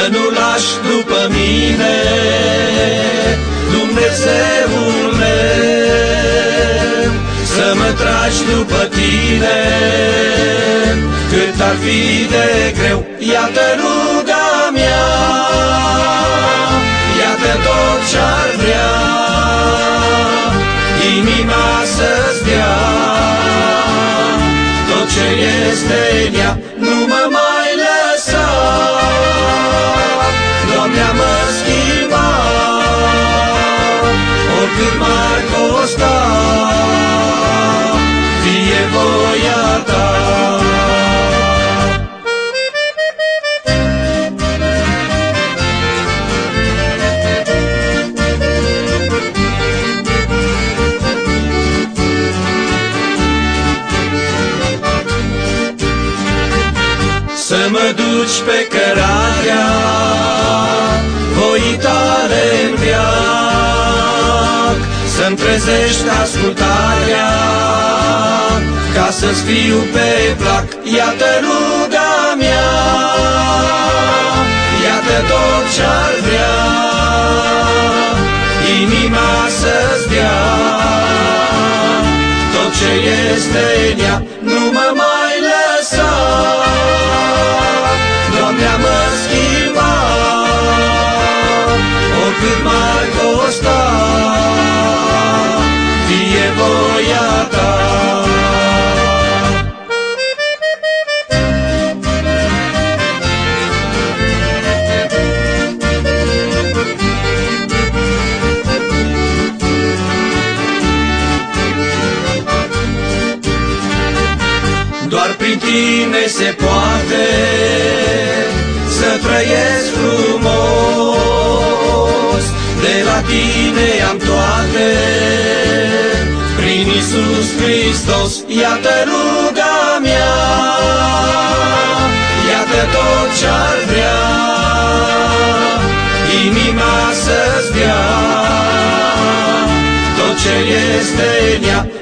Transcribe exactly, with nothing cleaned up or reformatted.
să nu lași după mine, Dumnezeul meu, să mă tragi după tine, cât ar fi de greu. Iată ruga mea, iată tot ce-ar vrea inima să-ți dea, tot ce este în ea. Nu mă mai lăsa, Doamne, mă schimba, oricât m-ar costa, fie voia ta. Să mă duci pe cărarea voii tale în veac, să-mi trezești ascultarea, ca să-ți fiu pe plac. Iată ruga mea, iată tot ce-ar vrea inima să-ți dea, tot ce este în ea. Nu mă mai lăsa, Doamne, mă schimba, oricât m-ar costa, fie voia ta. Doar prin tine se poate să trăiesc frumos, de la tine am toate, prin Iisus Hristos. Iată ruga mea, iată tot ce-ar vrea inima să-ți dea, tot ce este în ea.